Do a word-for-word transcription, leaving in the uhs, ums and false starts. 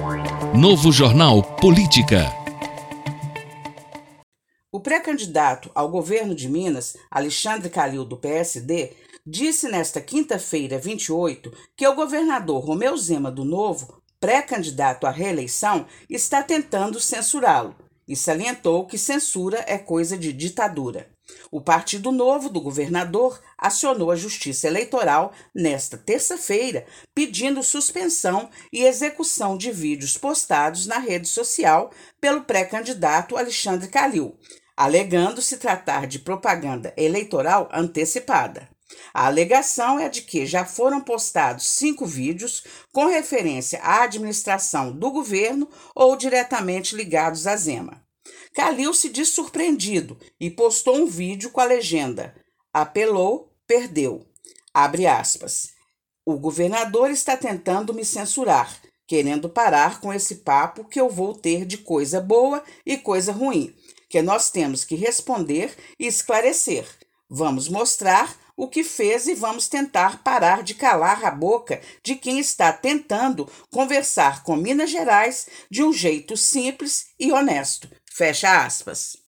Novo Jornal Política. O pré-candidato ao governo de Minas, Alexandre Calil, do P S D, disse nesta quinta-feira, vinte e oito, que o governador Romeu Zema do Novo, pré-candidato à reeleição, está tentando censurá-lo e salientou que censura é coisa de ditadura. O Partido Novo do governador acionou a Justiça Eleitoral nesta terça-feira, pedindo suspensão e execução de vídeos postados na rede social pelo pré-candidato Alexandre Calil, alegando se tratar de propaganda eleitoral antecipada. A alegação é de que já foram postados cinco vídeos com referência à administração do governo ou diretamente ligados a Zema. Calil se diz surpreendido e postou um vídeo com a legenda "Apelou, perdeu". Abre aspas. O governador está tentando me censurar, querendo parar com esse papo que eu vou ter de coisa boa e coisa ruim, que nós temos que responder e esclarecer. Vamos mostrar o que fez e vamos tentar parar de calar a boca de quem está tentando conversar com Minas Gerais de um jeito simples e honesto. Fecha aspas.